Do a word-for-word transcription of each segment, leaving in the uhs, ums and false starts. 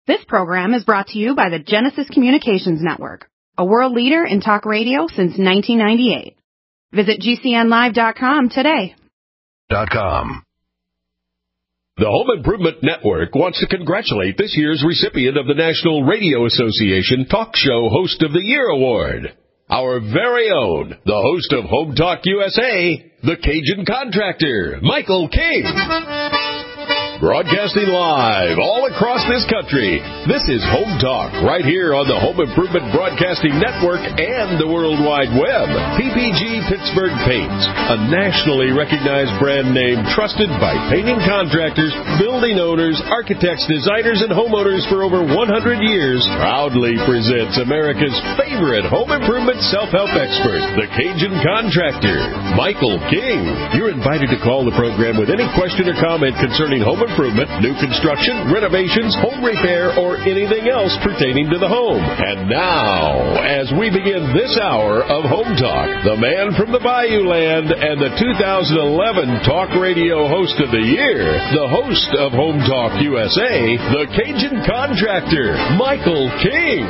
This program is brought to you by the Genesis Communications Network, a world leader in talk radio since nineteen ninety-eight. Visit G C N live dot com today. .com. The Home Improvement Network wants to congratulate this year's recipient of the National Radio Association Talk Show Host of the Year Award. Our very own, the host of Home Talk U S A, the Cajun Contractor, Michael King. Broadcasting live all across this country, this is Home Talk right here on the Home Improvement Broadcasting Network and the World Wide Web. P P G Pittsburgh Paints, a nationally recognized brand name trusted by painting contractors, building owners, architects, designers, and homeowners for over one hundred years, proudly presents America's favorite home improvement self-help expert, the Cajun Contractor, Michael King. You're invited to call the program with any question or comment concerning home improvement, new construction, renovations, home repair, or anything else pertaining to the home. And now, as we begin this hour of Home Talk, the man from the Bayou Land and the two thousand eleven Talk Radio Host of the Year, the host of Home Talk U S A, the Cajun Contractor, Michael King.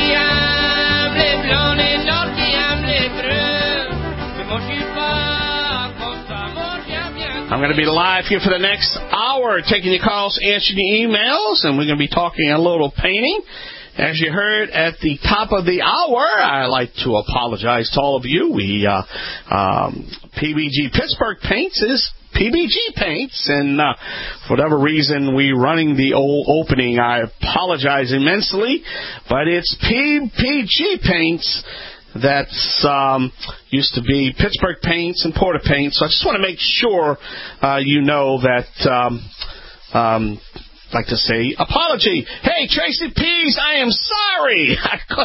I'm going to be live here for the next hour, taking your calls, answering your emails, and we're going to be talking a little painting. As you heard at the top of the hour, I'd like to apologize to all of you. We, uh, um, P B G Pittsburgh Paints is P B G Paints, and uh, for whatever reason, we're running the old opening. I apologize immensely, but it's P P G Paints. That's um, used to be Pittsburgh Paints and Porter Paints. So I just want to make sure uh, you know that, um, um, I'd like to say, apology. Hey, Tracy Pease, I am sorry.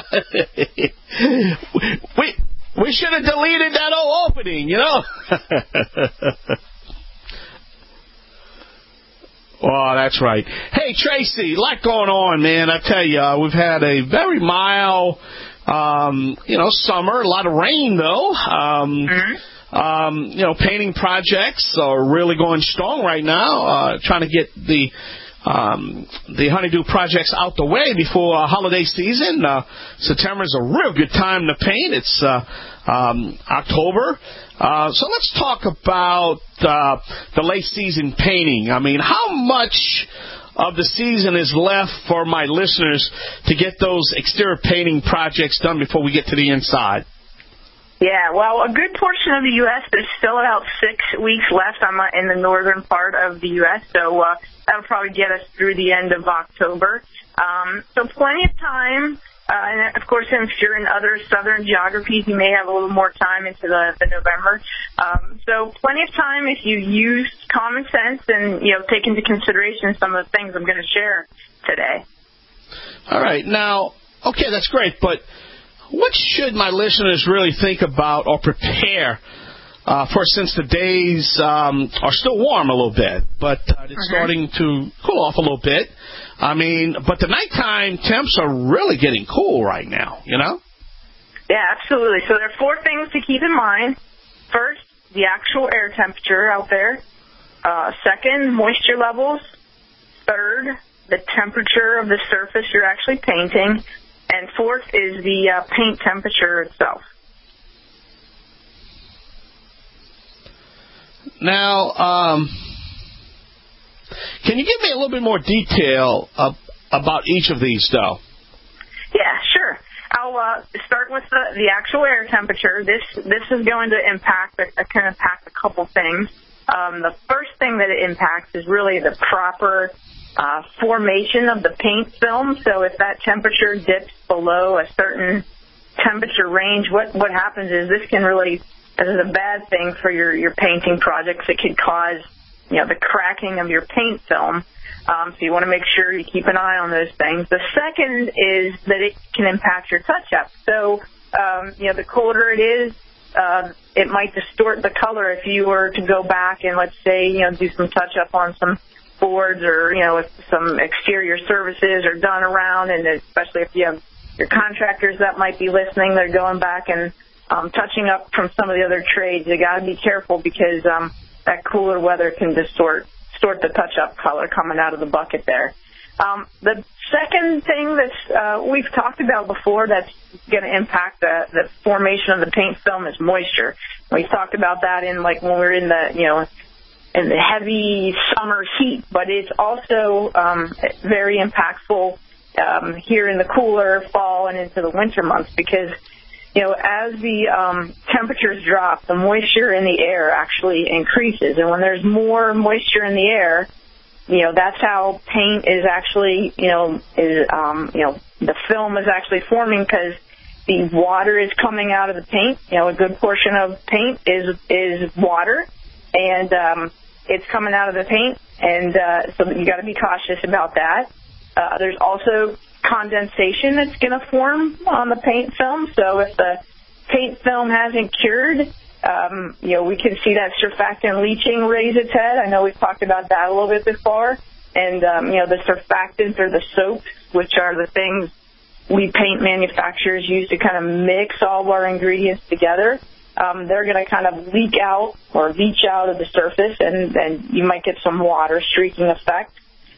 we we should have deleted that old opening, you know. Oh, that's right. Hey, Tracy, a lot going on, man. I tell you, uh, we've had a very mild... Um, you know, summer, a lot of rain, though. Um, mm-hmm. um, you know, painting projects are really going strong right now, uh, trying to get the um, the honeydew projects out the way before uh, holiday season. Uh, September is a real good time to paint. It's uh, um, October. Uh, so let's talk about uh, the late season painting. I mean, how much of the season is left for my listeners to get those exterior painting projects done before we get to the inside? Yeah, well, a good portion of the U S There's still about six weeks left on my, in the northern part of the U S, so uh, that'll probably get us through the end of October. Um, so plenty of time. Uh, and, of course, if you're in other southern geographies, you may have a little more time into the, the November. Um, so plenty of time if you use common sense and, you know, take into consideration some of the things I'm going to share today. All right. Now, okay, that's great. But what should my listeners really think about or prepare uh, for, since the days um, are still warm a little bit, but uh, it's uh-huh. starting to cool off a little bit? I mean, but the nighttime temps are really getting cool right now, you know? Yeah, absolutely. So there are four things to keep in mind. First, the actual air temperature out there. Uh, second, moisture levels. Third, the temperature of the surface you're actually painting. And fourth is the uh, paint temperature itself. Now, um... can you give me a little bit more detail uh, about each of these, though? Yeah, sure. I'll uh, start with the, the actual air temperature. This this is going to impact uh, can impact a couple things. Um, the first thing that it impacts is really the proper uh, formation of the paint film. So if that temperature dips below a certain temperature range, what what happens is this can really this is a bad thing for your your painting projects. It could cause you know, the cracking of your paint film. Um, so you want to make sure you keep an eye on those things. The second is that it can impact your touch-up. So, um, you know, the colder it is, uh, it might distort the color if you were to go back and, let's say, you know, do some touch-up on some boards or, you know, if some exterior services are done around, and especially if you have your contractors that might be listening, they're going back and um, touching up from some of the other trades. You got to be careful because um, that cooler weather can distort distort the touch-up color coming out of the bucket there. Um, the second thing that's uh, we've talked about before that's going to impact the, the formation of the paint film is moisture. We talked about that in like when we're in the you know in the heavy summer heat, but it's also um, very impactful um, here in the cooler fall and into the winter months because, you know, as the um, temperatures drop, the moisture in the air actually increases. And when there's more moisture in the air, you know, that's how paint is actually, you know, is, um, you know, the film is actually forming because the water is coming out of the paint. You know, a good portion of paint is is water. And um, it's coming out of the paint, and uh, so you got to be cautious about that. Uh, there's also condensation that's going to form on the paint film. So if the paint film hasn't cured, um, you know, we can see that surfactant leaching raise its head. I know we've talked about that a little bit before. And, um, you know, the surfactants or the soaps, which are the things we paint manufacturers use to kind of mix all of our ingredients together. Um, they're going to kind of leak out or leach out of the surface, and then you might get some water streaking effect.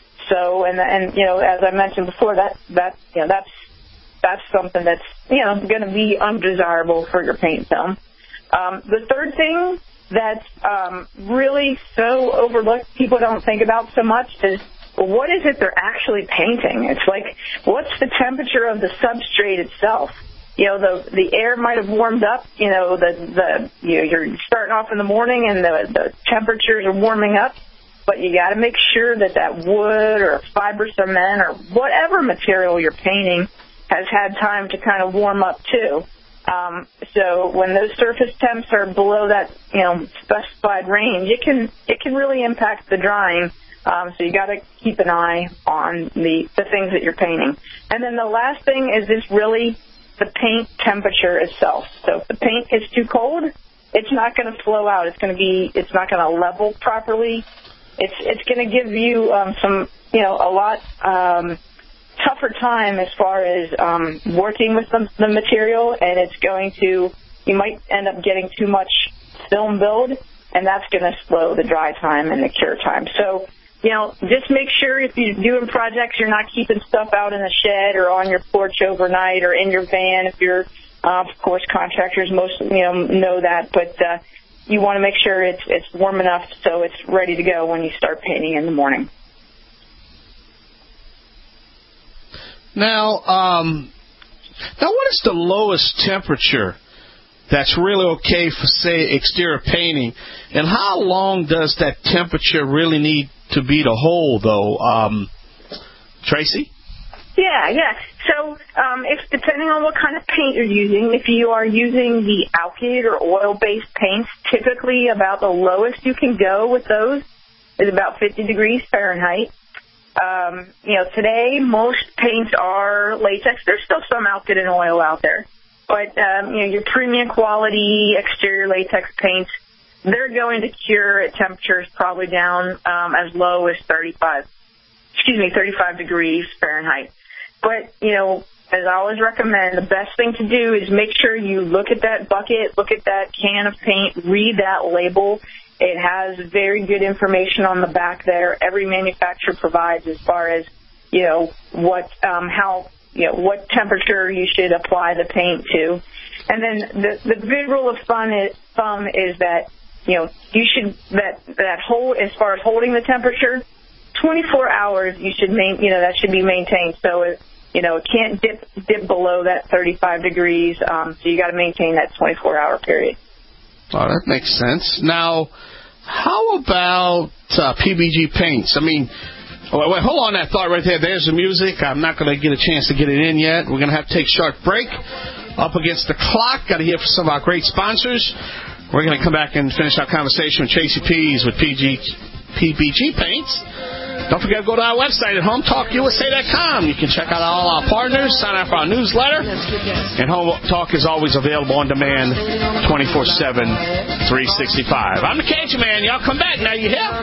So, and and you know, as I mentioned before, that that you know that's that's something that's you know going to be undesirable for your paint film. Um, the third thing that's um, really so overlooked, people don't think about so much, is well, what is it they're actually painting? It's like, what's the temperature of the substrate itself? You know, the the air might have warmed up. You know, the the you know, you're starting off in the morning and the the temperatures are warming up, but you got to make sure that that wood or fiber cement or whatever material you're painting has had time to kind of warm up too. Um, so when those surface temps are below that you know specified range, it can it can really impact the drying. Um, so you got to keep an eye on the the things that you're painting. And then the last thing is this really. The paint temperature itself. So if the paint is too cold, it's not going to flow out. It's going to be, it's not going to level properly. It's it's going to give you um, some, you know, a lot um, tougher time as far as um, working with the, the material, and it's going to, you might end up getting too much film build, and that's going to slow the dry time and the cure time. So, you know, just make sure if you're doing projects, you're not keeping stuff out in the shed or on your porch overnight or in your van. If you're, uh, of course, contractors most, you know, know that. But uh, you want to make sure it's it's warm enough so it's ready to go when you start painting in the morning. Now, um, now what is the lowest temperature that's really okay for, say, exterior painting? And how long does that temperature really need to be to hold, though? Um, Tracy? Yeah, yeah. So um, if depending on what kind of paint you're using, if you are using the alkyd or oil-based paints, typically about the lowest you can go with those is about fifty degrees Fahrenheit. Um, you know, today most paints are latex. There's still some alkyd and oil out there. But, um, you know, your premium quality exterior latex paints, they're going to cure at temperatures probably down um, as low as thirty-five, excuse me, thirty-five degrees Fahrenheit. But, you know, as I always recommend, the best thing to do is make sure you look at that bucket, look at that can of paint, read that label. It has very good information on the back there. Every manufacturer provides as far as, you know, what, um, how, you know, what temperature you should apply the paint to. And then the, the big rule of thumb is, thumb is that, you know, you should, that, that hold, as far as holding the temperature, twenty-four hours you should main, you know, that should be maintained. So, it, you know, it can't dip, dip below that thirty-five degrees. Um, so you got to maintain that twenty-four hour period. Oh, that makes sense. Now, how about uh, P B G paints? I mean, wait, wait, hold on that thought right there. There's the music. I'm not going to get a chance to get it in yet. We're going to have to take a short break. Up against the clock. Got to hear from some of our great sponsors. We're going to come back and finish our conversation with Tracy Pease with P G, P B G Paints. Don't forget to go to our website at home talk U S A dot com. You can check out all our partners, sign up for our newsletter. And Home Talk is always available on demand twenty-four seven, three sixty-five. I'm the Cajun Man. Y'all come back now. You hear?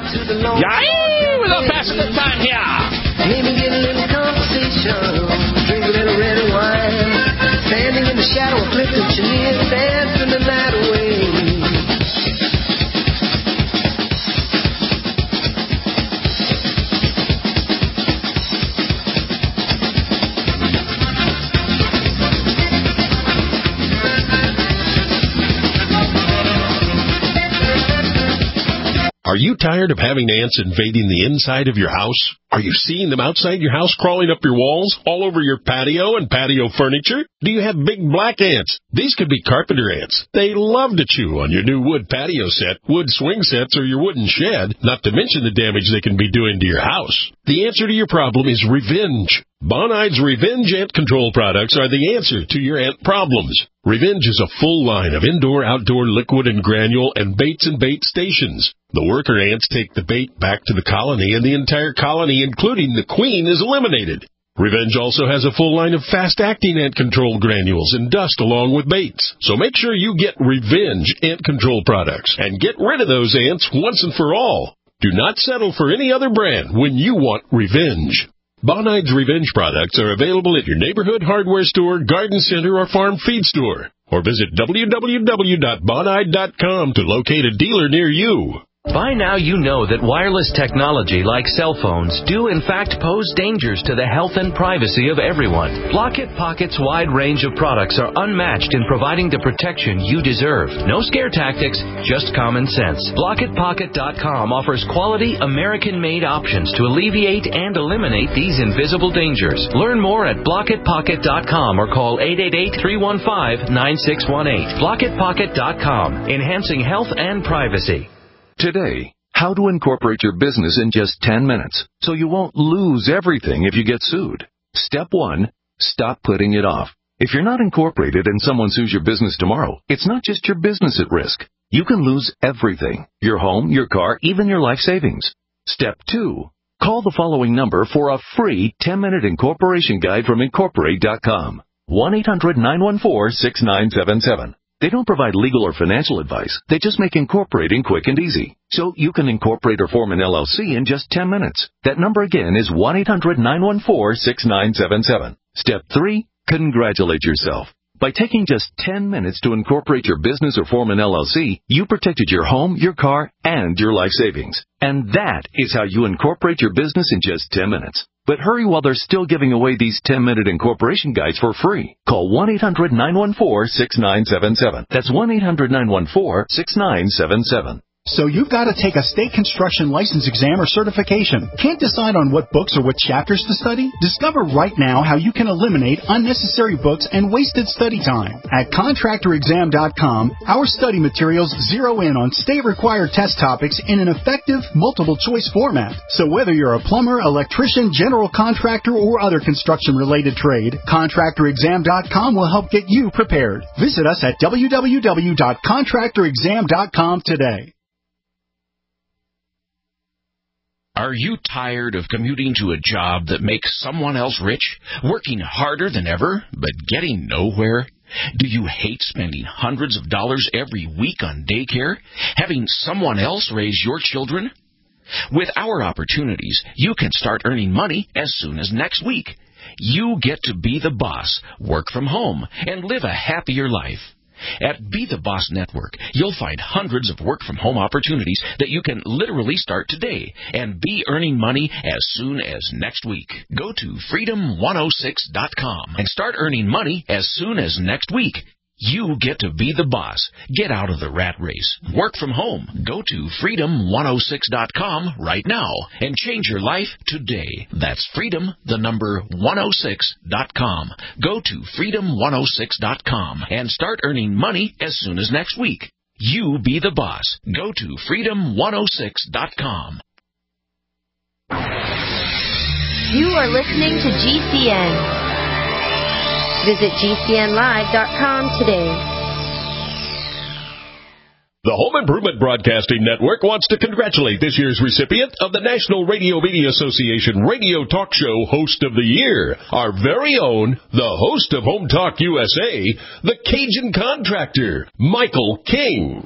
Yay! We're going to pass a good time here. Maybe get a little conversation, drink a little red wine, standing in the shadow of Clifton Chenier, dancing the night away. you tired of having ants invading the inside of your house? Are you seeing them outside your house crawling up your walls, all over your patio and patio furniture? Do you have big black ants? These could be carpenter ants. They love to chew on your new wood patio set, wood swing sets, or your wooden shed, not to mention the damage they can be doing to your house. The answer to your problem is Revenge. Bonide's Revenge Ant Control products are the answer to your ant problems. Revenge is a full line of indoor-outdoor liquid and granule and baits and bait stations. The worker ants take the bait back to the colony, and the entire colony, including the queen, is eliminated. Revenge also has a full line of fast-acting ant control granules and dust along with baits. So make sure you get Revenge Ant Control products and get rid of those ants once and for all. Do not settle for any other brand when you want Revenge. Bonide's Revenge products are available at your neighborhood hardware store, garden center, or farm feed store. Or visit w w w dot bonide dot com to locate a dealer near you. By now you know that wireless technology like cell phones do in fact pose dangers to the health and privacy of everyone. Blockit Pocket's wide range of products are unmatched in providing the protection you deserve. No scare tactics, just common sense. Blockit Pocket dot com offers quality American-made options to alleviate and eliminate these invisible dangers. Learn more at Blockit Pocket dot com or call eight eight eight, three one five, nine six one eight. Blockit Pocket dot com, enhancing health and privacy. Today, how to incorporate your business in just ten minutes so you won't lose everything if you get sued. Step one, stop putting it off. If you're not incorporated and someone sues your business tomorrow, it's not just your business at risk. You can lose everything, your home, your car, even your life savings. Step two, call the following number for a free ten-minute incorporation guide from Incorporate dot com. one eight hundred, nine one four, six nine seven seven. They don't provide legal or financial advice. They just make incorporating quick and easy. So you can incorporate or form an L L C in just ten minutes. That number again is one eight hundred, nine one four, six nine seven seven. Step three, congratulate yourself. By taking just ten minutes to incorporate your business or form an L L C, you protected your home, your car, and your life savings. And that is how you incorporate your business in just ten minutes. But hurry while they're still giving away these ten-minute incorporation guides for free. Call one eight hundred, nine one four, six nine seven seven. That's one eight hundred, nine one four, six nine seven seven. So you've got to take a state construction license exam or certification. Can't decide on what books or what chapters to study? Discover right now how you can eliminate unnecessary books and wasted study time. At contractor exam dot com, our study materials zero in on state-required test topics in an effective, multiple-choice format. So whether you're a plumber, electrician, general contractor, or other construction-related trade, contractor exam dot com will help get you prepared. Visit us at w w w dot contractor exam dot com today. Are you tired of commuting to a job that makes someone else rich, working harder than ever, but getting nowhere? Do you hate spending hundreds of dollars every week on daycare, having someone else raise your children? With our opportunities, you can start earning money as soon as next week. You get to be the boss, work from home, and live a happier life. At Be the Boss Network, you'll find hundreds of work-from-home opportunities that you can literally start today and be earning money as soon as next week. Go to freedom one oh six dot com and start earning money as soon as next week. You get to be the boss. Get out of the rat race. Work from home. Go to freedom one oh six dot com right now and change your life today. That's freedom, the number one oh six dot com. Go to freedom one oh six dot com and start earning money as soon as next week. You be the boss. Go to freedom one oh six dot com. You are listening to G C N. Visit G C N live dot com today. The Home Improvement Broadcasting Network wants to congratulate this year's recipient of the National Radio Media Association Radio Talk Show Host of the Year, our very own, the host of Home Talk U S A, the Cajun Contractor, Michael King.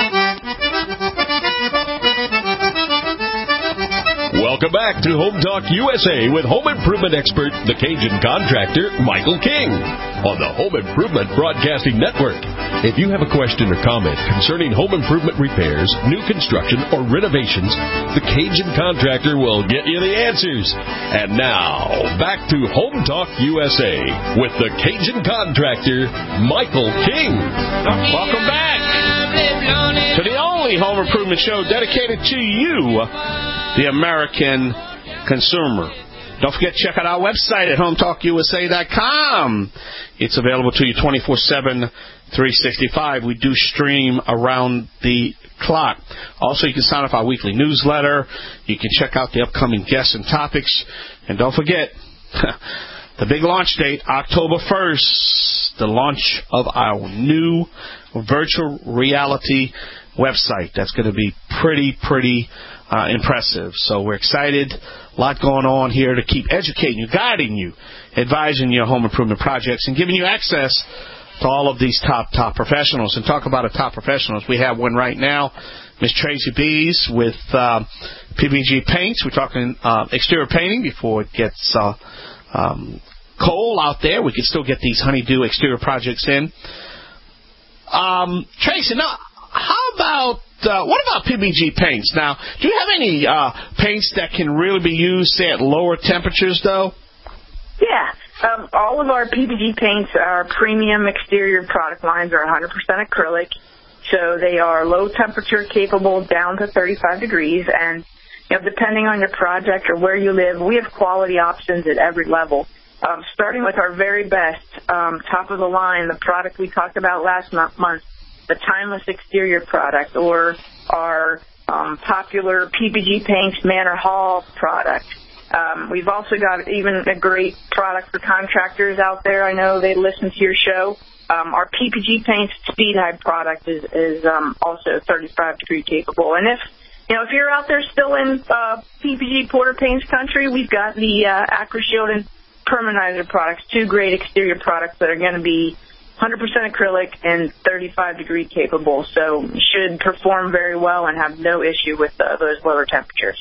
Welcome back to Home Talk U S A with home improvement expert, the Cajun Contractor, Michael King, on the Home Improvement Broadcasting Network. If you have a question or comment concerning home improvement repairs, new construction, or renovations, the Cajun Contractor will get you the answers. And now, back to Home Talk U S A with the Cajun Contractor, Michael King. Welcome back. to the only home improvement show dedicated to you, the American consumer. Don't forget to check out our website at home talk u s a dot com. It's available to you twenty-four seven, three sixty-five. We do stream around the clock. Also, you can sign up for our weekly newsletter. You can check out the upcoming guests and topics. And don't forget, the big launch date, October first, the launch of our new virtual reality website. That's going to be pretty, pretty uh, impressive. So we're excited. A lot going on here to keep educating you, guiding you, advising your home improvement projects, and giving you access to all of these top, top professionals. And talk about a top professionals. We have one right now, Miss Tracy Bees with uh, P B G Paints. We're talking uh, exterior painting before it gets uh, um, cold out there. We can still get these honeydew exterior projects in. Um, Tracy, now, how about, uh, what about P B G paints? Now, do you have any uh, paints that can really be used, say, at lower temperatures, though? Yeah. Um, all of our P B G paints, our premium exterior product lines, are one hundred percent acrylic. So they are low temperature capable down to thirty-five degrees. And, you know, depending on your project or where you live, we have quality options at every level. Um, starting with our very best, um, top of the line, the product we talked about last month, the Timeless Exterior product, or our um, popular P B G Paints Manor Hall product. Um, we've also got even a great product for contractors out there. I know they listen to your show. Um, our P P G Paints Speed Hide product is, is um, also thirty-five degree capable. And if you know if you're out there still in uh, P P G Porter Paints country, we've got the uh, AcroShield and Permanizer products, two great exterior products that are going to be one hundred percent acrylic and thirty-five degree capable. So should perform very well and have no issue with uh, those lower temperatures.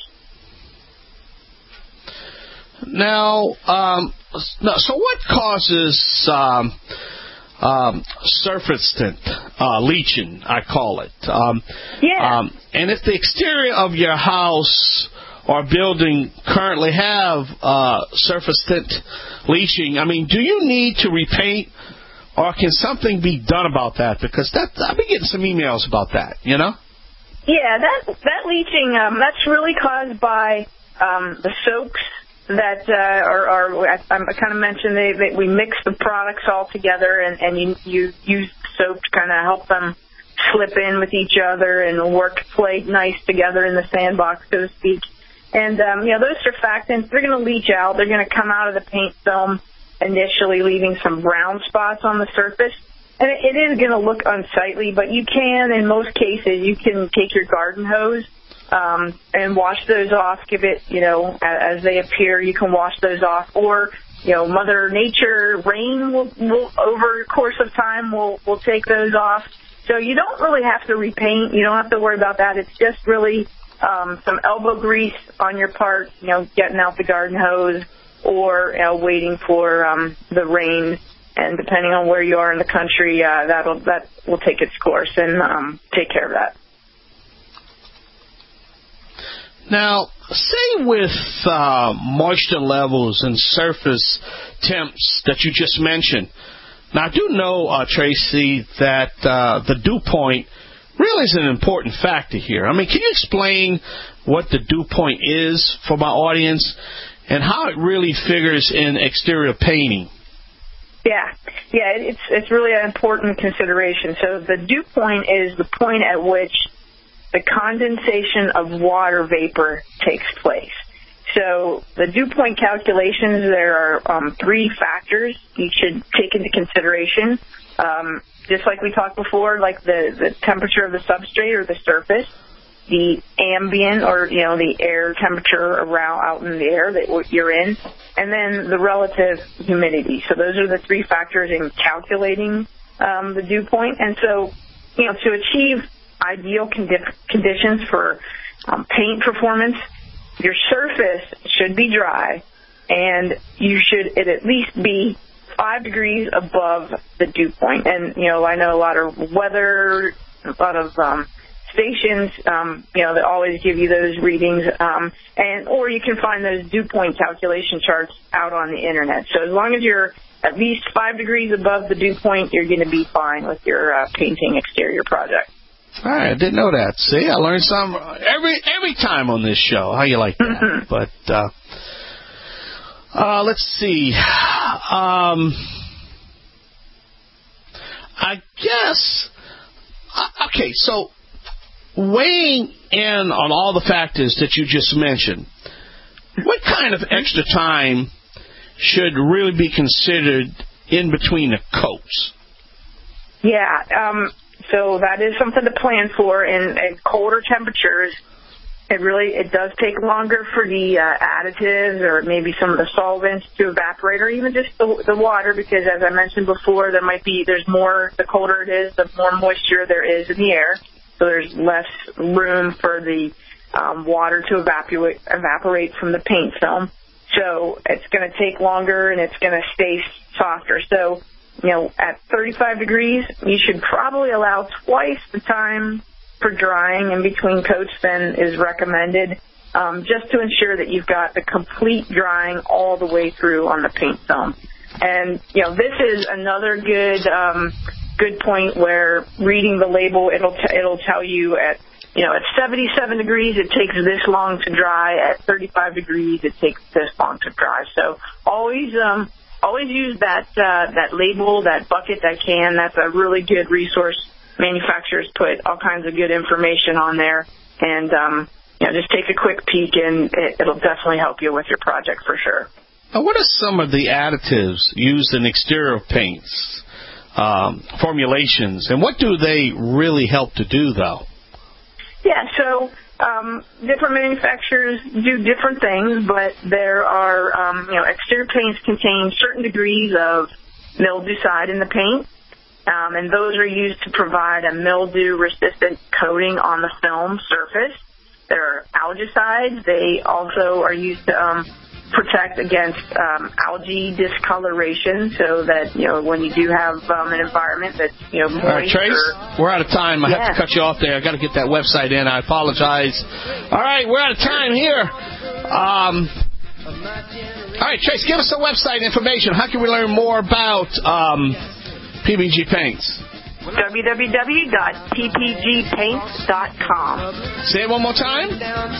Now, um, so what causes um, um, surface tint uh, leaching? I call it. Um, yeah. Um, and if the exterior of your house or building currently have uh, surface tint leaching, I mean, do you need to repaint, or can something be done about that? Because that I've been getting some emails about that. You know. Yeah, that that leaching um, that's really caused by um, the soaks. That uh, are, are I, I kind of mentioned they, they we mix the products all together, and, and you, you use soap to kind of help them slip in with each other and work play nice together in the sandbox, so to speak. And um, you know, those surfactants, they're going to leach out. They're going to come out of the paint film initially, leaving some brown spots on the surface. And it, it is going to look unsightly, but you can, in most cases, you can take your garden hose Um, and wash those off, give it, you know, as, as they appear, you can wash those off. Or, you know, Mother Nature, rain will, will over the course of time, will will take those off. So you don't really have to repaint. You don't have to worry about that. It's just really um, some elbow grease on your part, you know, getting out the garden hose, or, you know, waiting for um, the rain. And depending on where you are in the country, uh, that'll, that will take its course and um, take care of that. Now, say with uh, moisture levels and surface temps that you just mentioned. Now, I do know, uh, Tracy, that uh, the dew point really is an important factor here. I mean, can you explain what the dew point is for my audience and how it really figures in exterior painting? Yeah, yeah, it's it's really an important consideration. So the dew point is the point at which the condensation of water vapor takes place. So the dew point calculations, there are um, three factors you should take into consideration. Um, just like we talked before, like the, the temperature of the substrate or the surface, the ambient or, you know, the air temperature around out in the air that you're in, and then the relative humidity. So those are the three factors in calculating um, the dew point. And so, you know, to achieve ideal condi- conditions for um, paint performance, your surface should be dry, and you should it at least be five degrees above the dew point. And, you know, I know a lot of weather, a lot of um, stations, um, you know, that always give you those readings, um, and or you can find those dew point calculation charts out on the Internet. So as long as you're at least five degrees above the dew point, you're going to be fine with your uh, painting exterior project. All right, I didn't know that. See, I learned something every every time on this show. How you like that? But uh, uh, let's see. Um, I guess. Uh, okay, so weighing in on all the factors that you just mentioned, what kind of extra time should really be considered in between the coats? Yeah, um, so that is something to plan for. In, in colder temperatures, it really it does take longer for the uh, additives or maybe some of the solvents to evaporate, or even just the, the water, because as I mentioned before, there might be there's more the colder it is, the more moisture there is in the air, so there's less room for the um, water to evaporate evaporate from the paint film. So it's going to take longer and it's going to stay softer. So, you know, at thirty-five degrees, you should probably allow twice the time for drying in between coats than is recommended, um, just to ensure that you've got the complete drying all the way through on the paint film. And, you know, this is another good um, good point where reading the label, it'll t- it'll tell you at, you know, at seventy-seven degrees, it takes this long to dry. At thirty-five degrees, it takes this long to dry. So always um, always use that uh, that label, that bucket, that can. That's a really good resource. Manufacturers put all kinds of good information on there. And, um, you know, just take a quick peek, and it, it'll definitely help you with your project for sure. Now, what are some of the additives used in exterior paints, um, formulations, and what do they really help to do, though? Yeah, so um, different manufacturers do different things, but there are, um, you know, exterior paints contain certain degrees of mildewcide in the paint, um, and those are used to provide a mildew-resistant coating on the film surface. There are algicides. They also are used to um, protect against um, algae discoloration, so that, you know, when you do have um, an environment that's, you know, moist. All right, Trace, or, we're out of time. I yeah. have to cut you off there. I got to get that website in. I apologize. All right, we're out of time here. Um, all right, Trace, give us the website information. How can we learn more about um, P B G Paints? w w w dot p p g paints dot com. Say it one more time.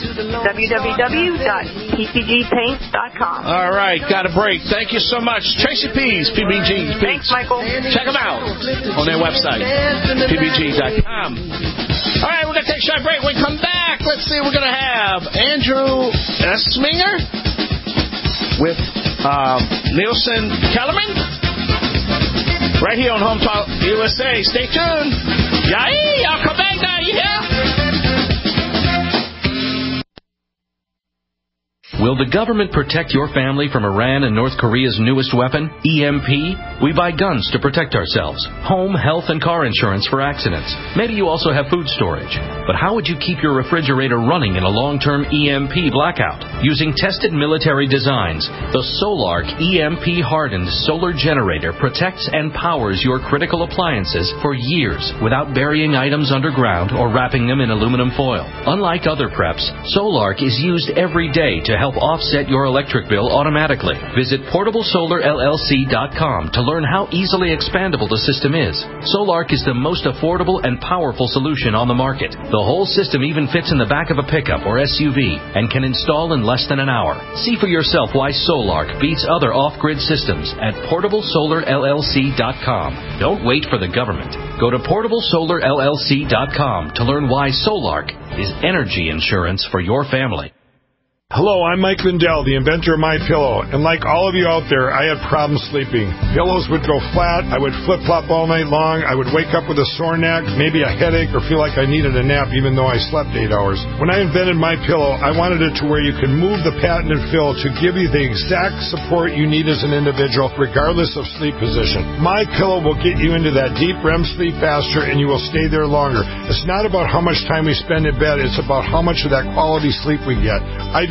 w w w dot p p g paints dot com. All right, got a break. Thank you so much. Tracy Pease, P B G Paints. Thanks, Michael. Check them out on their website, p b g dot com. All right, we're going to take a short break. When we come back, let's see, we're going to have Andrew Sminger with uh, Nielsen Kellerman. Right here on Home Talk U S A. Stay tuned. Yay! I'll come back now. You hear? Will the government protect your family from Iran and North Korea's newest weapon, E M P? We buy guns to protect ourselves, home, health, and car insurance for accidents. Maybe you also have food storage. But how would you keep your refrigerator running in a long-term E M P blackout? Using tested military designs, the Solarc E M P-hardened solar generator protects and powers your critical appliances for years without burying items underground or wrapping them in aluminum foil. Unlike other preps, Solarc is used every day to help offset your electric bill automatically. Visit portable solar L L C dot com to learn how easily expandable the system is. Solarc is the most affordable and powerful solution on the market. The whole system even fits in the back of a pickup or S U V and can install in less than an hour. See for yourself why Solarc beats other off-grid systems at portable solar L L C dot com. Don't wait for the government. Go to portable solar L L C dot com to learn why Solarc is energy insurance for your family. Hello, I'm Mike Lindell, the inventor of MyPillow, and like all of you out there, I had problems sleeping. Pillows would go flat, I would flip-flop all night long, I would wake up with a sore neck, maybe a headache, or feel like I needed a nap even though I slept eight hours. When I invented MyPillow, I wanted it to where you could move the patented fill to give you the exact support you need as an individual, regardless of sleep position. MyPillow will get you into that deep R E M sleep faster, and you will stay there longer. It's not about how much time we spend in bed, it's about how much of that quality sleep we get. I do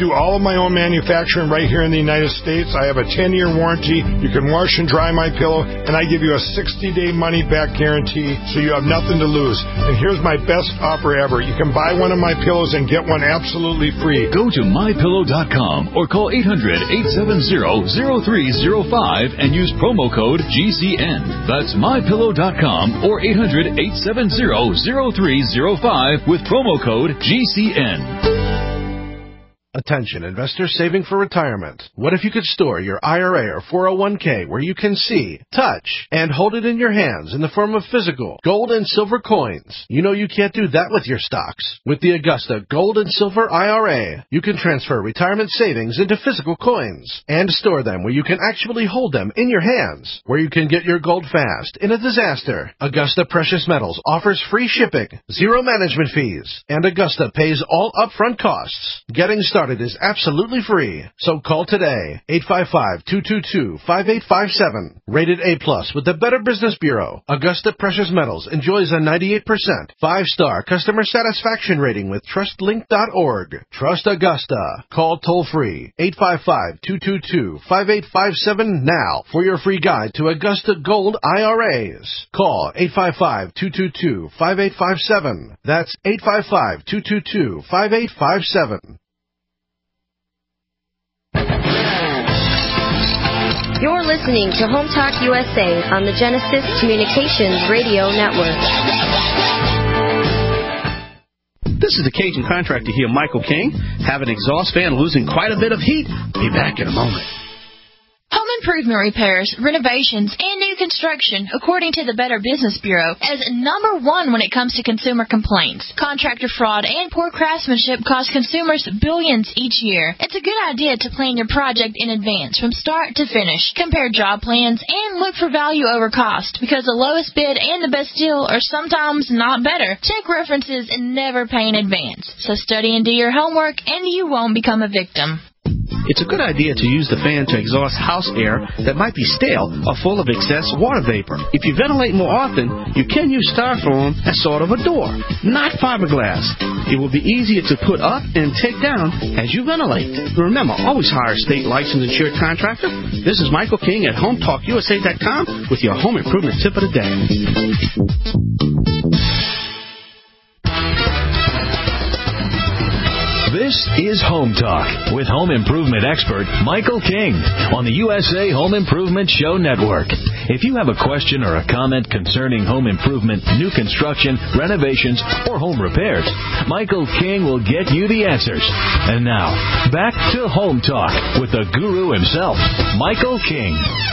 do all of my own manufacturing right here in the United States. I have a ten-year warranty. You can wash and dry my pillow, and I give you a sixty-day money-back guarantee, so you have nothing to lose. And here's my best offer ever. You can buy one of my pillows and get one absolutely free. Go to my pillow dot com or call eight hundred, eight seven zero, zero three zero five and use promo code G C N. That's my pillow dot com or eight hundred, eight seven zero, zero three zero five with promo code G C N. Attention, investors saving for retirement. What if you could store your I R A or four oh one k where you can see, touch, and hold it in your hands in the form of physical gold and silver coins? You know you can't do that with your stocks. With the Augusta Gold and Silver I R A, you can transfer retirement savings into physical coins and store them where you can actually hold them in your hands, where you can get your gold fast in a disaster. Augusta Precious Metals offers free shipping, zero management fees, and Augusta pays all upfront costs. Getting started is absolutely free. So call today, eight five five, two two two, five eight five seven. Rated A plus with the Better Business Bureau, Augusta Precious Metals enjoys a ninety-eight percent five-star customer satisfaction rating with trust link dot org. Trust Augusta. Call toll-free, eight five five, two two two, five eight five seven now for your free guide to Augusta Gold I R As. Call eight five five, two two two, five eight five seven. That's eight five five, two two two, five eight five seven. You're listening to Home Talk U S A on the Genesis Communications Radio Network. This is the Cajun contractor here, Michael King. Have an exhaust fan losing quite a bit of heat? Be back in a moment. Home improvement repairs, renovations, and new construction, according to the Better Business Bureau, as number one when it comes to consumer complaints. Contractor fraud and poor craftsmanship cost consumers billions each year. It's a good idea to plan your project in advance from start to finish. Compare job plans and look for value over cost, because the lowest bid and the best deal are sometimes not better. Check references and never pay in advance. So study and do your homework, and you won't become a victim. It's a good idea to use the fan to exhaust house air that might be stale or full of excess water vapor. If you ventilate more often, you can use styrofoam as sort of a door, not fiberglass. It will be easier to put up and take down as you ventilate. Remember, always hire a state licensed insured contractor. This is Michael King at home talk U S A dot com with your home improvement tip of the day. This is Home Talk with home improvement expert Michael King on the U S A Home Improvement Show Network. If you have a question or a comment concerning home improvement, new construction, renovations, or home repairs, Michael King will get you the answers. And now, back to Home Talk with the guru himself, Michael King.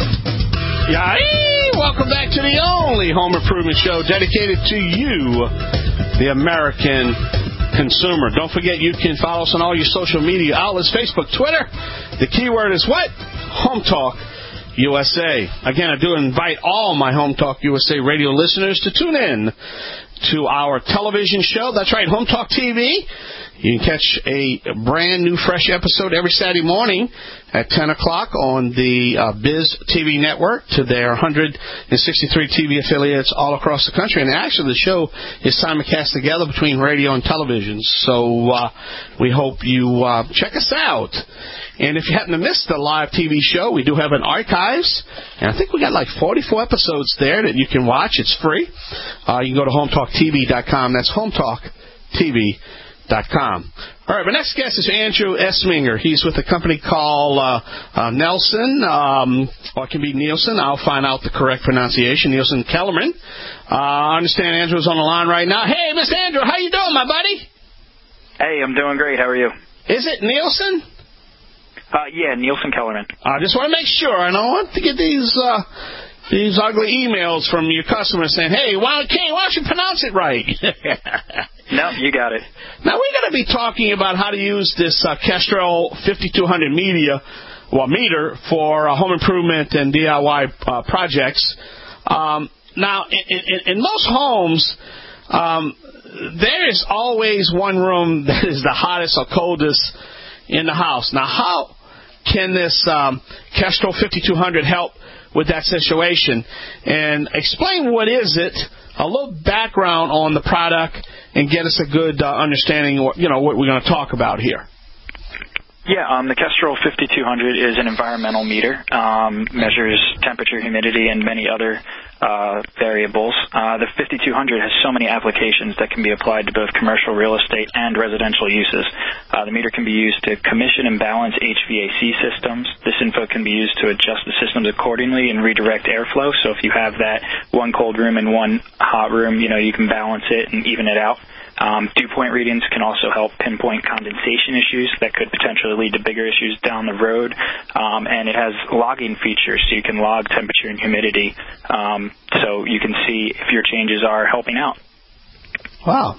Yay! Welcome back to the only home improvement show dedicated to you, the American consumer. Don't forget, you can follow us on all your social media outlets, Facebook, Twitter. The keyword is what? Home Talk U S A. Again, I do invite all my Home Talk U S A radio listeners to tune in to our television show. That's right, Home Talk T V. You can catch a brand new, fresh episode every Saturday morning at ten o'clock on the uh, Biz T V network to their one hundred sixty-three T V affiliates all across the country. And actually, the show is simulcast together between radio and television. So uh, we hope you uh, check us out. And if you happen to miss the live T V show, we do have an archives. And I think we got like forty-four episodes there that you can watch. It's free. Uh, you can go to home talk T V dot com. That's home talk T V dot com. All right, my next guest is Andrew Esminger. He's with a company called uh, uh, Nelson, um, or it can be Nielsen. I'll find out the correct pronunciation. Nielsen Kellerman. Uh, I understand Andrew's on the line right now. Hey, Mister Andrew, how you doing, my buddy? Hey, I'm doing great. How are you? Is it Nielsen? Uh, yeah, Nielsen Kellerman. I just want to make sure. I don't want to get these uh, these ugly emails from your customers saying, "Hey, why, King, why don't you pronounce it right?" No, you got it. Now, we're going to be talking about how to use this uh, Kestrel fifty-two hundred media, well, meter for uh, home improvement and D I Y uh, projects. Um, now, in, in, in most homes, um, there is always one room that is the hottest or coldest in the house. Now, how can this um, Kestrel fifty-two hundred help with that situation? And explain what is it, a little background on the product, and get us a good uh, understanding of, you know, what we're going to talk about here. Yeah, um, the Kestrel fifty-two hundred is an environmental meter, um, measures temperature, humidity, and many other uh, variables. Uh, the fifty-two hundred has so many applications that can be applied to both commercial real estate and residential uses. Uh, the meter can be used to commission and balance H V A C systems. This info can be used to adjust the systems accordingly and redirect airflow. So if you have that one cold room and one hot room, you know, you can balance it and even it out. Um, dew point readings can also help pinpoint condensation issues that could potentially lead to bigger issues down the road. Um, and it has logging features, so you can log temperature and humidity, um, so you can see if your changes are helping out. Wow.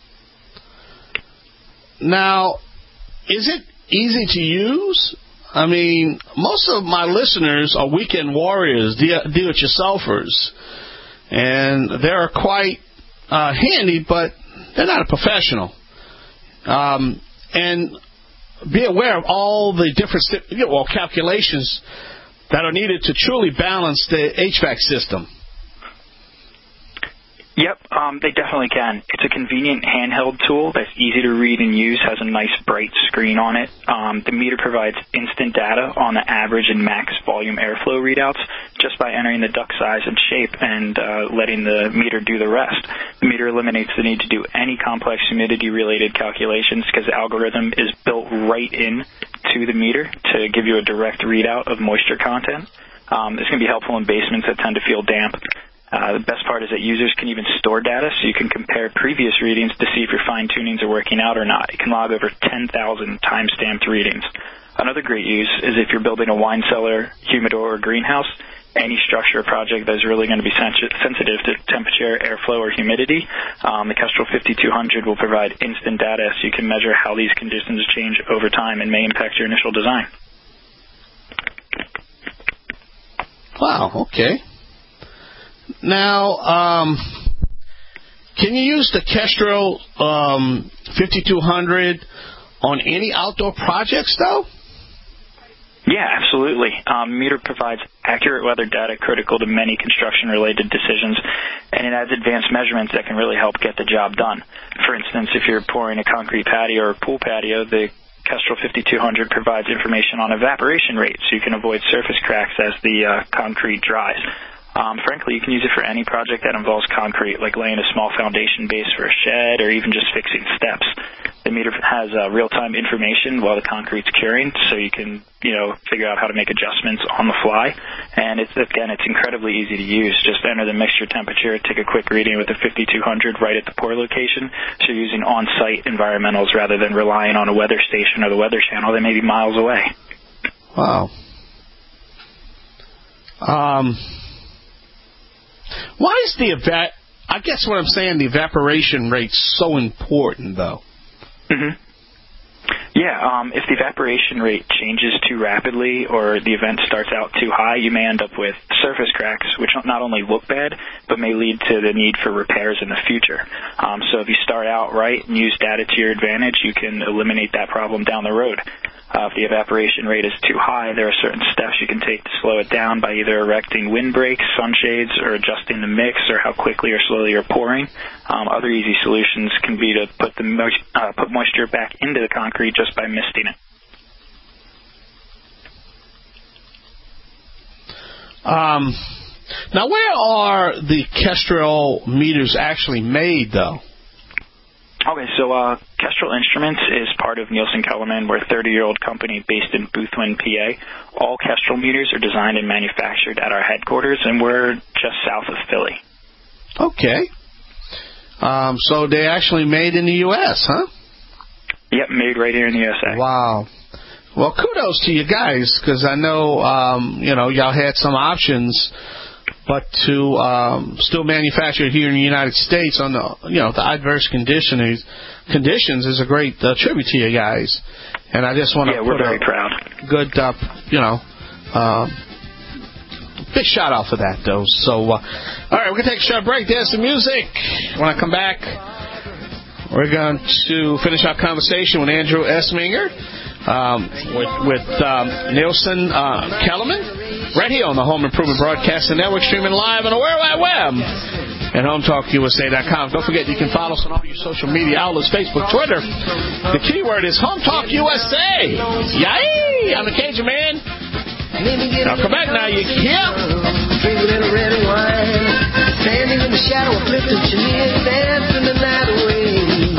Now, is it easy to use? I mean, most of my listeners are weekend warriors, do-it-yourselfers, and they're quite uh, handy, but they're not a professional. Um, and be aware of all the different you know, well, calculations that are needed to truly balance the H V A C system. Yep, um, they definitely can. It's a convenient handheld tool that's easy to read and use, has a nice bright screen on it. Um, the meter provides instant data on the average and max volume airflow readouts just by entering the duct size and shape and uh, letting the meter do the rest. The meter eliminates the need to do any complex humidity-related calculations because the algorithm is built right in to the meter to give you a direct readout of moisture content. Um, this can be helpful in basements that tend to feel damp. Uh, the best part is that users can even store data, so you can compare previous readings to see if your fine-tunings are working out or not. It can log over ten thousand time-stamped readings. Another great use is if you're building a wine cellar, humidor, or greenhouse, any structure or project that is really going to be sen- sensitive to temperature, airflow, or humidity. Um, the Kestrel fifty-two hundred will provide instant data, so you can measure how these conditions change over time and may impact your initial design. Wow, okay. Now, um, can you use the Kestrel um, fifty-two hundred on any outdoor projects, though? Yeah, absolutely. Um, meter provides accurate weather data critical to many construction-related decisions, and it adds advanced measurements that can really help get the job done. For instance, if you're pouring a concrete patio or pool patio, the Kestrel fifty-two hundred provides information on evaporation rate, so you can avoid surface cracks as the uh, concrete dries. Um, frankly, you can use it for any project that involves concrete, like laying a small foundation base for a shed or even just fixing steps. The meter has uh, real-time information while the concrete's curing, so you can, you know, figure out how to make adjustments on the fly. And it's again, it's incredibly easy to use. Just enter the mixture temperature, take a quick reading with the fifty-two hundred right at the pour location. So you're using on-site environmentals rather than relying on a weather station or the weather channel that may be miles away. Wow. Um. Why is the eva- I guess what I'm saying, the evaporation rate so important, though? Mm-hmm. Yeah, um, if the evaporation rate changes too rapidly or the event starts out too high, you may end up with surface cracks, which not only look bad, but may lead to the need for repairs in the future. Um, so if you start out right and use data to your advantage, you can eliminate that problem down the road. Uh, if the evaporation rate is too high, there are certain steps you can take to slow it down by either erecting windbreaks, sunshades, or adjusting the mix or how quickly or slowly you're pouring. Um, other easy solutions can be to put the mo- uh, put moisture back into the concrete just by misting it. Um, now, where are the Kestrel meters actually made, though? Okay, so uh, Kestrel Instruments is part of Nielsen Kellerman. We're a thirty-year-old company based in Boothwyn, P A. All Kestrel meters are designed and manufactured at our headquarters, and we're just south of Philly. Okay. Um, so they're actually made in the U S, huh? Yep, made right here in the U S A. Wow. Well, kudos to you guys, because I know, um, you know, y'all had some options, but to um, still manufacture it here in the United States on the, you know, the adverse conditions conditions is a great uh, tribute to you guys. And I just want to yeah, put we're very a proud. good, uh, you know, um, big shout out for that, though. So, uh, all right, we're gonna take a short break. There's some music. When I come back, we're going to finish our conversation with Andrew Esminger. Um, with, with um, Nielsen uh, Kellerman, right here on the Home Improvement Broadcasting Network, streaming live on the World Wide Web at home talk U S A dot com. Don't forget, you can follow us on all your social media outlets, Facebook, Twitter. The keyword is Home Talk U S A. Yay! I'm the Cajun Man. Now come back now, you hear? Drink a little red wine, standing in the shadow of Clifton Chenier, dancing the night away.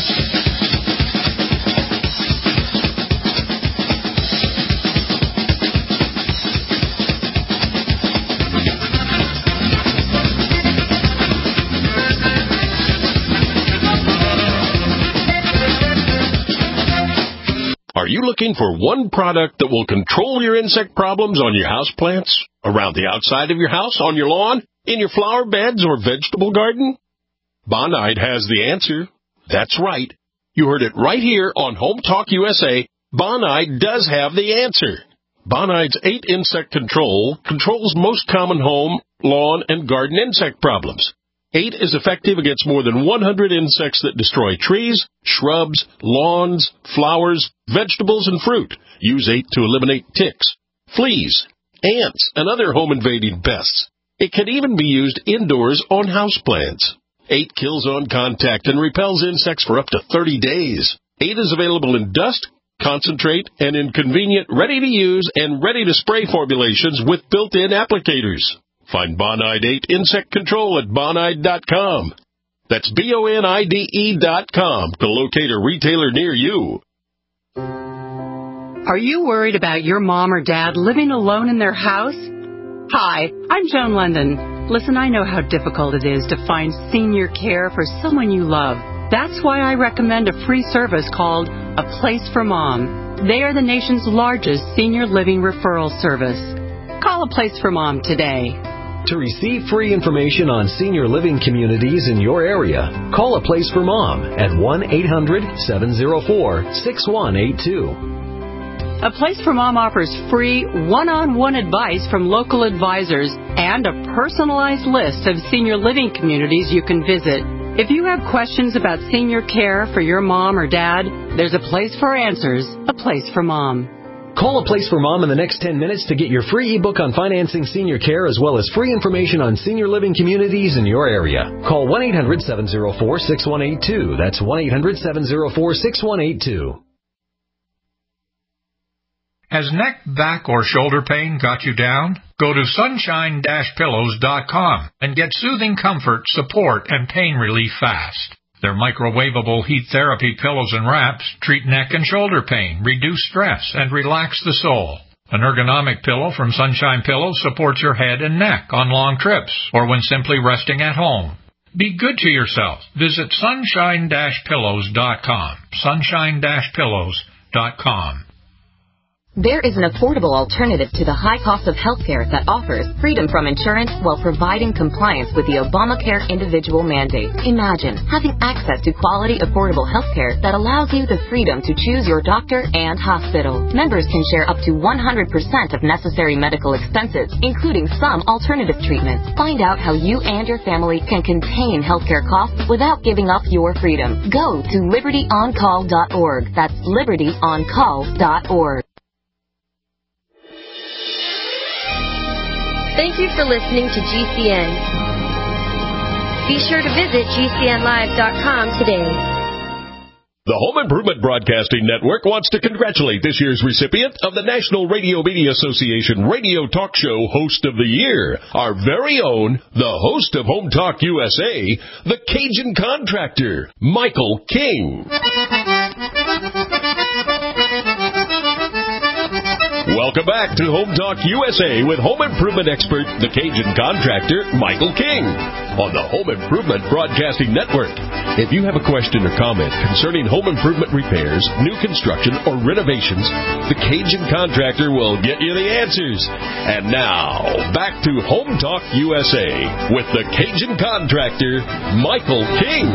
Are you looking for one product that will control your insect problems on your houseplants, around the outside of your house, on your lawn, in your flower beds or vegetable garden? Bonide has the answer. That's right. You heard it right here on Home Talk U S A. Bonide does have the answer. Bonide's eight Insect Control controls most common home, lawn, and garden insect problems. eight is effective against more than one hundred insects that destroy trees, shrubs, lawns, flowers, vegetables, and fruit. Use eight to eliminate ticks, fleas, ants, and other home-invading pests. It can even be used indoors on houseplants. eight kills on contact and repels insects for up to thirty days. eight is available in dust, concentrate, and in convenient, ready-to-use and ready-to-spray formulations with built-in applicators. Find Bonide eight Insect Control at bonide dot com. That's B O N I D E dot com to locate a retailer near you. Are you worried about your mom or dad living alone in their house? Hi, I'm Joan London. Listen, I know how difficult it is to find senior care for someone you love. That's why I recommend a free service called A Place for Mom. They are the nation's largest senior living referral service. Call A Place for Mom today. To receive free information on senior living communities in your area, call A Place for Mom at one eight hundred seven oh four six one eight two. A Place for Mom offers free one-on-one advice from local advisors and a personalized list of senior living communities you can visit. If you have questions about senior care for your mom or dad, there's a place for answers, A Place for Mom. Call A Place for Mom in the next ten minutes to get your free ebook on financing senior care as well as free information on senior living communities in your area. Call one eight hundred seven oh four six one eight two. That's one eight hundred seven oh four six one eight two. Has neck, back, or shoulder pain got you down? Go to sunshine dash pillows dot com and get soothing comfort, support, and pain relief fast. Their microwavable heat therapy pillows and wraps treat neck and shoulder pain, reduce stress, and relax the soul. An ergonomic pillow from Sunshine Pillows supports your head and neck on long trips or when simply resting at home. Be good to yourself. Visit sunshine dash pillows dot com. sunshine dash pillows dot com. There is an affordable alternative to the high cost of healthcare that offers freedom from insurance while providing compliance with the Obamacare individual mandate. Imagine having access to quality, affordable healthcare that allows you the freedom to choose your doctor and hospital. Members can share up to one hundred percent of necessary medical expenses, including some alternative treatments. Find out how you and your family can contain healthcare costs without giving up your freedom. Go to liberty on call dot org. That's liberty on call dot org. Thank you for listening to G C N. Be sure to visit G C N live dot com today. The Home Improvement Broadcasting Network wants to congratulate this year's recipient of the National Radio Media Association Radio Talk Show Host of the Year, our very own, the host of Home Talk U S A, the Cajun Contractor, Michael King. Welcome back to Home Talk U S A with home improvement expert, the Cajun Contractor, Michael King, on the Home Improvement Broadcasting Network. If you have a question or comment concerning home improvement repairs, new construction, or renovations, the Cajun Contractor will get you the answers. And now, back to Home Talk U S A with the Cajun Contractor, Michael King.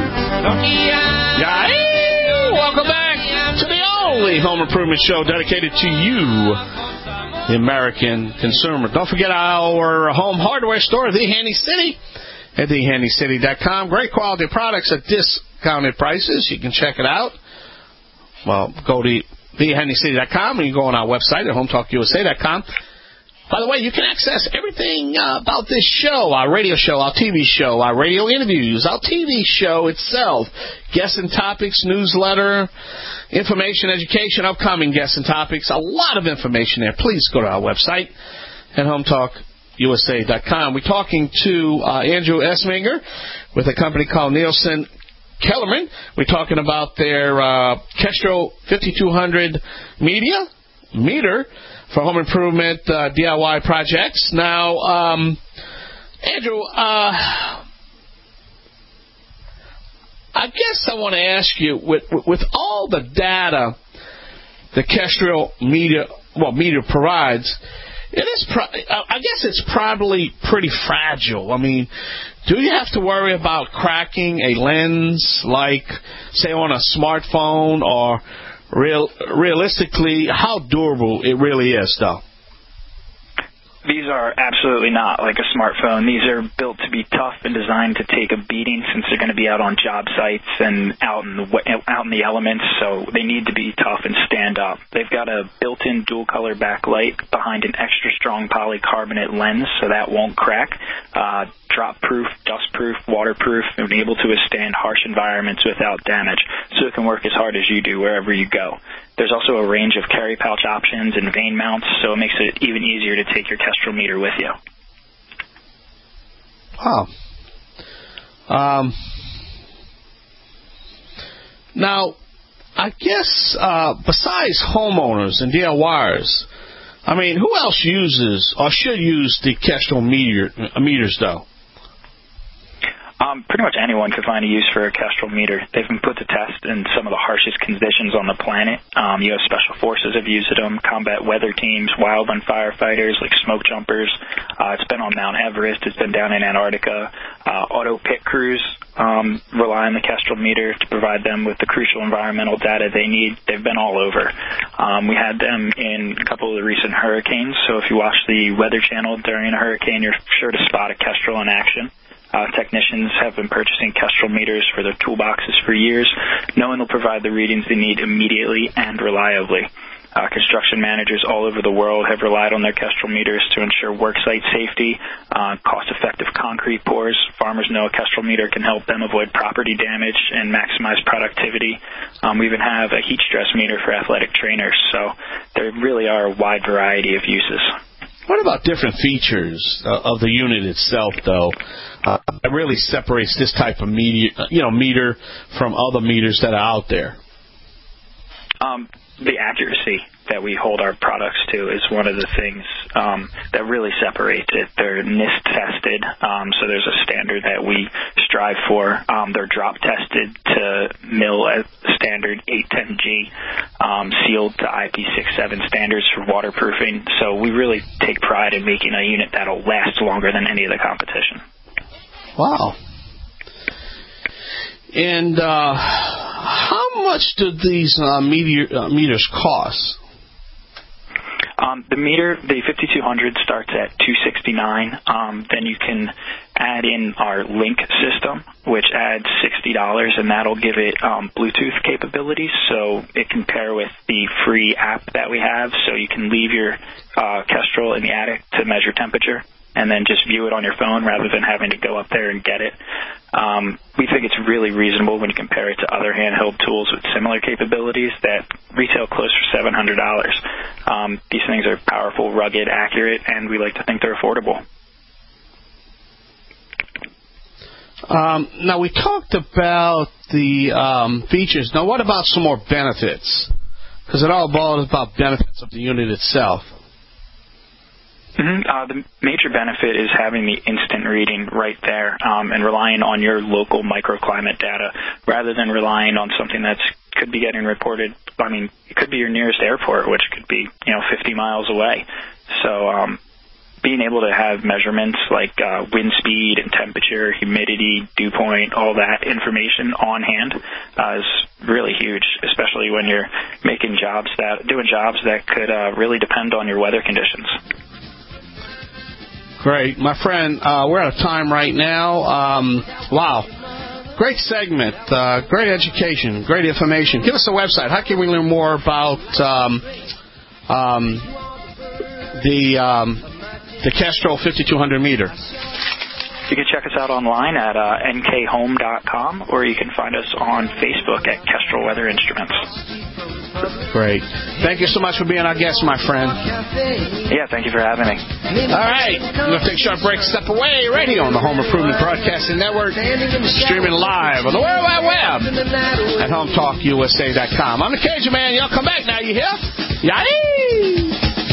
Yeah, welcome back to the only home improvement show dedicated to you, the American consumer. Don't forget our home hardware store, The Handy City, at the handy city dot com. Great quality products at discounted prices. You can check it out. Well, go to the handy city dot com and you can go on our website at home talk U S A dot com. By the way, you can access everything uh, about this show, our radio show, our T V show, our radio interviews, our T V show itself, guests and topics, newsletter, information, education, upcoming guests and topics, a lot of information there. Please go to our website at home talk U S A dot com. We're talking to uh, Andrew Esminger with a company called Nielsen Kellerman. We're talking about their uh, Kestrel fifty-two hundred media, meter for home improvement uh, D I Y projects. Now, um, Andrew, uh, I guess I want to ask you, with, with all the data the Kestrel media, well, meter provides, it is. Pro- I guess it's probably pretty fragile. I mean, do you have to worry about cracking a lens, like, say, on a smartphone, or real, realistically, how durable it really is, though? These are absolutely not like a smartphone. These are built to be tough and designed to take a beating, since they're going to be out on job sites and out in the out in the elements. So they need to be tough and stand up. They've got a built-in dual-color backlight behind an extra strong polycarbonate lens, so that won't crack. Uh, drop-proof, dust-proof, waterproof, and able to withstand harsh environments without damage. So it can work as hard as you do wherever you go. There's also a range of carry pouch options and vane mounts, so it makes it even easier to take your Kestrel meter with you. Wow. Um, now, I guess uh, besides homeowners and D I Yers, I mean, who else uses or should use the Kestrel meter, uh, meters, though? Um, pretty much anyone could find a use for a Kestrel meter. They've been put to test in some of the harshest conditions on the planet. Um, U S Special Forces have used them, combat weather teams, wildland firefighters like smoke jumpers. Uh, it's been on Mount Everest. It's been down in Antarctica. Uh, auto pit crews um, rely on the Kestrel meter to provide them with the crucial environmental data they need. They've been all over. Um, we had them in a couple of the recent hurricanes, so if you watch the Weather Channel during a hurricane, you're sure to spot a Kestrel in action. Uh, technicians have been purchasing Kestrel meters for their toolboxes for years, knowing they'll provide the readings they need immediately and reliably. Uh, construction managers all over the world have relied on their Kestrel meters to ensure worksite safety, uh, cost-effective concrete pours. Farmers know a Kestrel meter can help them avoid property damage and maximize productivity. Um, we even have a heat stress meter for athletic trainers, so there really are a wide variety of uses. What about different features uh, of the unit itself, though? Uh, it really separates this type of meter, you know, meter from other meters that are out there. Um, the accuracy that we hold our products to is one of the things um, that really separates it. They're NIST tested, um, so there's a standard that we strive for. Um, they're drop tested to mill at standard eight ten G, um, sealed to I P sixty-seven standards for waterproofing. So we really take pride in making a unit that'll last longer than any of the competition. Wow. And uh, how much do these uh, meter, uh, meters cost? Um, the meter, the fifty-two hundred, starts at two hundred sixty-nine dollars. Um, then you can add in our Link system, which adds sixty dollars, and that'll give it um, Bluetooth capabilities, so it can pair with the free app that we have, so you can leave your uh, Kestrel in the attic to measure temperature, and then just view it on your phone rather than having to go up there and get it. Um, we think it's really reasonable when you compare it to other handheld tools with similar capabilities that retail close to seven hundred dollars. Um, these things are powerful, rugged, accurate, and we like to think they're affordable. Um, now, we talked about the um, features. Now, what about some more benefits? Because it all boils about benefits of the unit itself. Mm-hmm. Uh, the major benefit is having the instant reading right there um, and relying on your local microclimate data rather than relying on something that's could be getting reported. I mean, it could be your nearest airport, which could be, you know, fifty miles away. So um, being able to have measurements like uh, wind speed and temperature, humidity, dew point, all that information on hand uh, is really huge, especially when you're making jobs that doing jobs that could uh, really depend on your weather conditions. Great. My friend, uh, we're out of time right now. Um, wow. Great segment. Uh, great education. Great information. Give us a website. How can we learn more about um, um, the um, the Kestrel fifty-two hundred meter? You can check us out online at uh, N K home dot com, or you can find us on Facebook at Kestrel Weather Instruments. Great. Thank you so much for being our guest, my friend. Yeah, thank you for having me. All right. We're going to take a short break, step away, radio on the Home Improvement Broadcasting Network, streaming live on the World Wide Web at home talk U S A dot com. I'm the Cajun Man. Y'all come back now, you hear? Yay!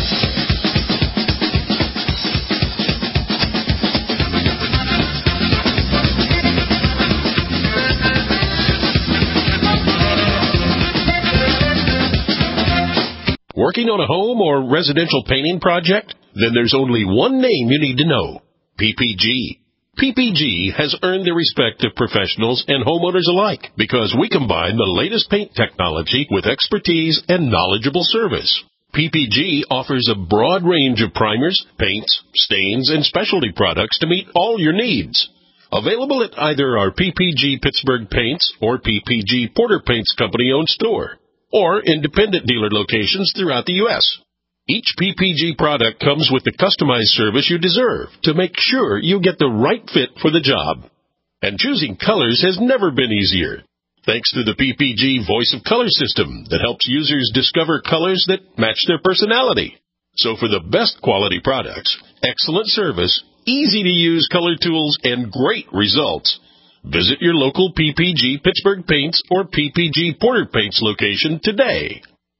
Working on a home or residential painting project? Then there's only one name you need to know. P P G. P P G has earned the respect of professionals and homeowners alike because we combine the latest paint technology with expertise and knowledgeable service. P P G offers a broad range of primers, paints, stains, and specialty products to meet all your needs. Available at either our P P G Pittsburgh Paints or P P G Porter Paints Company-owned store, or independent dealer locations throughout the U S Each P P G product comes with the customized service you deserve to make sure you get the right fit for the job. And choosing colors has never been easier, thanks to the P P G Voice of Color system that helps users discover colors that match their personality. So for the best quality products, excellent service, easy-to-use color tools, and great results, visit your local P P G Pittsburgh Paints or P P G Porter Paints location today.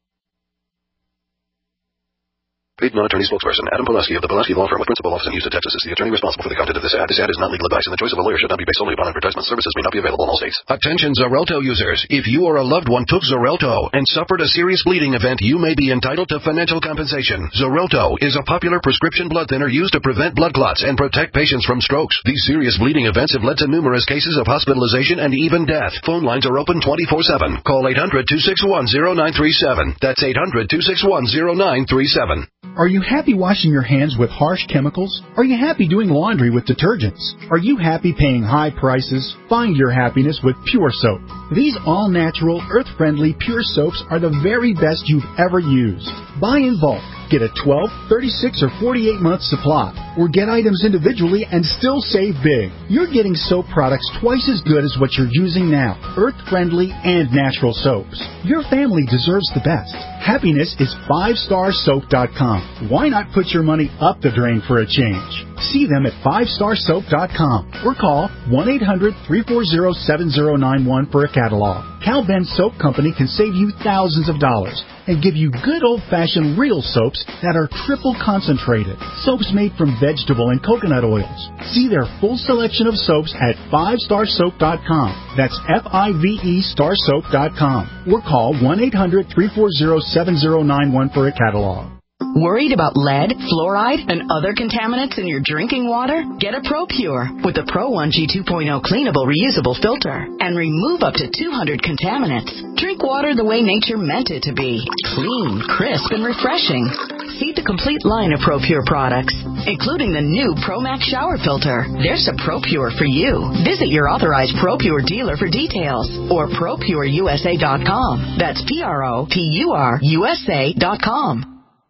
Paid non-attorney spokesperson Adam Pulaski of the Pulaski Law Firm with principal office in Houston, Texas is the attorney responsible for the content of this ad. This ad is not legal advice, and the choice of a lawyer should not be based solely upon advertisement. Services may not be available in all states. Attention Xarelto users. If you or a loved one took Xarelto and suffered a serious bleeding event, you may be entitled to financial compensation. Xarelto is a popular prescription blood thinner used to prevent blood clots and protect patients from strokes. These serious bleeding events have led to numerous cases of hospitalization and even death. Phone lines are open twenty-four seven. Call eight hundred, two six one, zero nine three seven. That's eight hundred, two six one, zero nine three seven. Are you happy washing your hands with harsh chemicals? Are you happy doing laundry with detergents? Are you happy paying high prices? Find your happiness with Pure Soap. These all-natural, earth-friendly Pure Soaps are the very best you've ever used. Buy in bulk. Get a twelve, thirty-six, or forty-eight month supply, or get items individually and still save big. You're getting soap products twice as good as what you're using now, earth-friendly and natural soaps. Your family deserves the best. Happiness is five star soap dot com. Why not put your money up the drain for a change? See them at five star soap dot com or call one eight hundred, three four zero, seven zero nine one for a catalog. Cal Ben Soap Company can save you thousands of dollars and give you good old-fashioned real soaps that are triple concentrated. Soaps made from vegetable and coconut oils. See their full selection of soaps at five star soap dot com. That's F I V E star soap dot com. Or call one eight hundred, three four zero, seven zero nine one for a catalog. Worried about lead, fluoride, and other contaminants in your drinking water? Get a ProPure with the Pro one G two point oh cleanable reusable filter and remove up to two hundred contaminants. Drink water the way nature meant it to be. Clean, crisp, and refreshing. See the complete line of ProPure products, including the new ProMax shower filter. There's a ProPure for you. Visit your authorized ProPure dealer for details or Pro Pure U S A dot com. That's P R O P U R U S A dot com.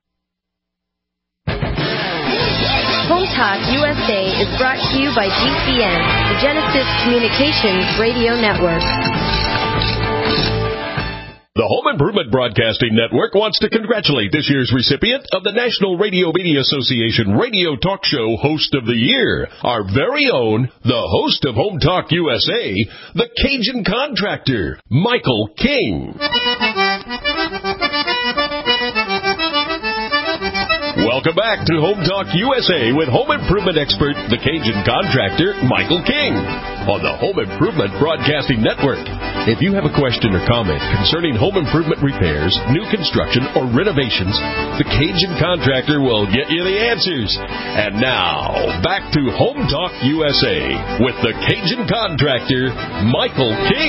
Home Talk U S A is brought to you by G C N, the Genesis Communications Radio Network. The Home Improvement Broadcasting Network wants to congratulate this year's recipient of the National Radio Media Association Radio Talk Show Host of the Year, our very own, the host of Home Talk U S A, the Cajun Contractor, Michael King. Welcome back to Home Talk U S A with home improvement expert, the Cajun Contractor, Michael King, on the Home Improvement Broadcasting Network. If you have a question or comment concerning home improvement repairs, new construction, or renovations, the Cajun Contractor will get you the answers. And now, back to Home Talk U S A with the Cajun Contractor, Michael King.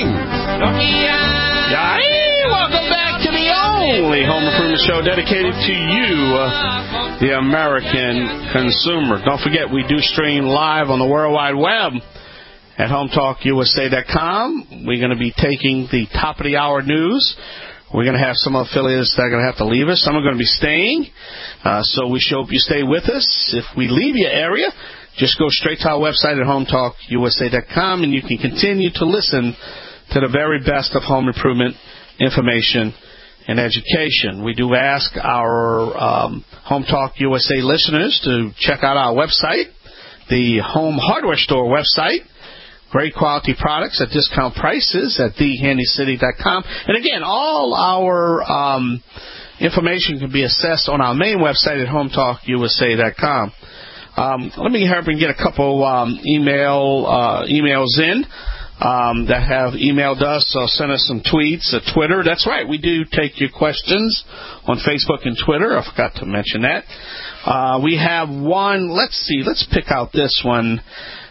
Yay! Welcome back to the only home improvement show dedicated to you, uh, the American consumer. Don't forget, we do stream live on the World Wide Web at home talk U S A dot com. We're going to be taking the top of the hour news We're going to have some affiliates that are going to have to leave us. Some are going to be staying. Uh, so we hope you stay with us. If we leave your area, just go straight to our website at home talk U S A dot com, and you can continue to listen to the very best of home improvement information and education. We do ask our um, Home Talk U S A listeners to check out our website, the Home Hardware Store website. Great quality products at discount prices at the handy city dot com. And again, all our um, information can be accessed on our main website at home talk U S A dot com. Um, let me hurry and get a couple um, email uh, emails in um, that have emailed us or sent us some tweets at Twitter. That's right, we do take your questions on Facebook and Twitter. I forgot to mention that. Uh, we have one. Let's see. Let's pick out this one.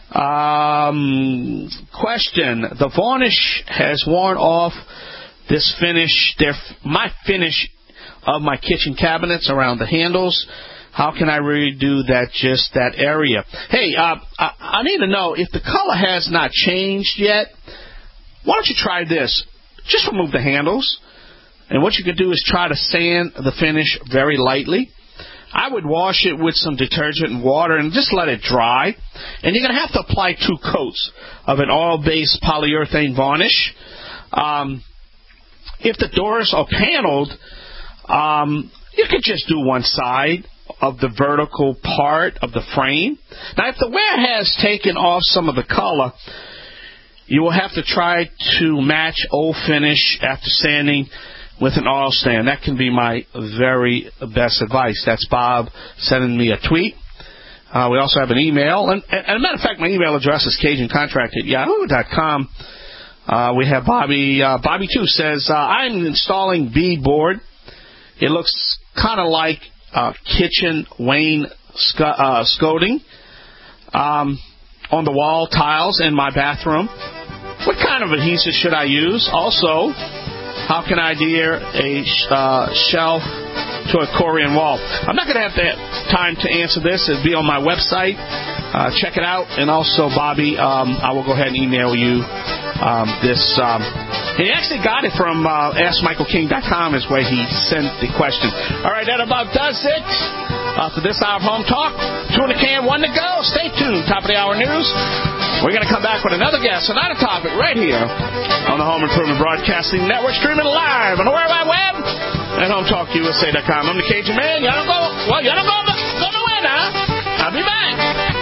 Um, question: the varnish has worn off this finish, their, my finish of my kitchen cabinets around the handles. How can I redo that, just that area? Hey, uh, I, I need to know if the color has not changed yet. Why don't you try this? Just remove the handles, and what you can do is try to sand the finish very lightly. I would wash it with some detergent and water and just let it dry. And you're going to have to apply two coats of an oil-based polyurethane varnish. Um, if the doors are paneled, um, you could just do one side of the vertical part of the frame. Now, if the wear has taken off some of the color, you will have to try to match old finish after sanding with an oil stand. That can be my very best advice. That's Bob sending me a tweet. Uh, we also have an email. And, and, as a matter of fact, my email address is cajun contract at yahoo dot com. Uh, we have Bobby. Uh, Bobby, too, says, uh, I'm installing beadboard. It looks kind of like uh, kitchen Wayne sc- uh, scoding um, on the wall tiles in my bathroom. What kind of adhesive should I use? Also, how can I adhere a uh, shelf to a Corian wall? I'm not going to have the time to answer this. It'll be on my website. Uh, check it out. And also, Bobby, um, I will go ahead and email you um, this. Um, and he actually got it from uh, ask michael king dot com is where he sent the question. All right, that about does it uh, for this hour of Home Talk. Two in the can, one to go. Stay tuned. Top of the hour news. We're going to come back with another guest, another topic right here on the Home Improvement Broadcasting Network, streaming live on the World Wide Web at home talk U S A dot com. I'm the Cajun Man. Y'all don't go, well, y'all don't go, go nowhere now. I'll be back.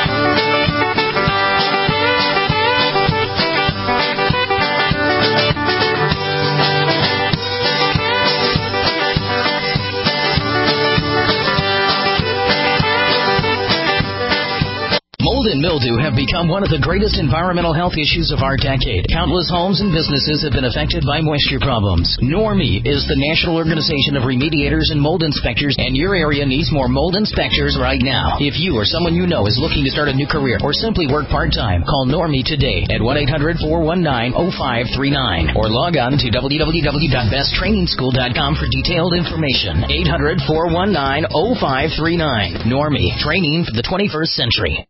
Mold and mildew have become one of the greatest environmental health issues of our decade. Countless homes and businesses have been affected by moisture problems. Normie is the national organization of remediators and mold inspectors, and your area needs more mold inspectors right now. If you or someone you know is looking to start a new career or simply work part-time, call Normie today at one eight hundred four one nine oh five three nine or log on to w w w dot best training school dot com for detailed information. eight hundred four one nine oh five three nine. Normie, training for the twenty-first century.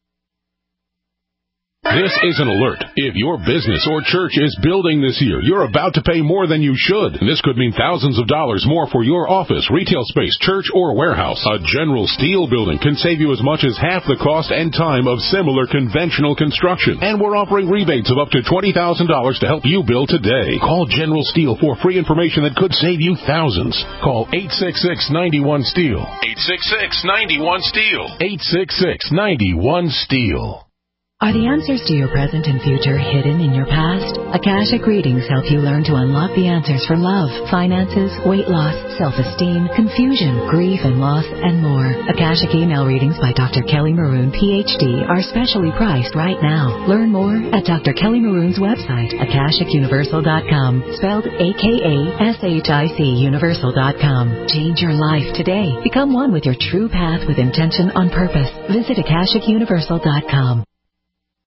This is an alert. If your business or church is building this year, you're about to pay more than you should. And this could mean thousands of dollars more for your office, retail space, church, or warehouse. A General Steel building can save you as much as half the cost and time of similar conventional construction. And we're offering rebates of up to twenty thousand dollars to help you build today. Call General Steel for free information that could save you thousands. Call eight six six, nine one, STEEL. eight six six, nine one, STEEL. eight six six, nine one, STEEL. Are the answers to your present and future hidden in your past? Akashic Readings help you learn to unlock the answers for love, finances, weight loss, self-esteem, confusion, grief and loss, and more. Akashic Email Readings by Doctor Kelly Maroon, P H D, are specially priced right now. Learn more at Doctor Kelly Maroon's website, akashic universal dot com, spelled A K A S H I C universal dot com. Change your life today. Become one with your true path with intention on purpose. Visit akashic universal dot com.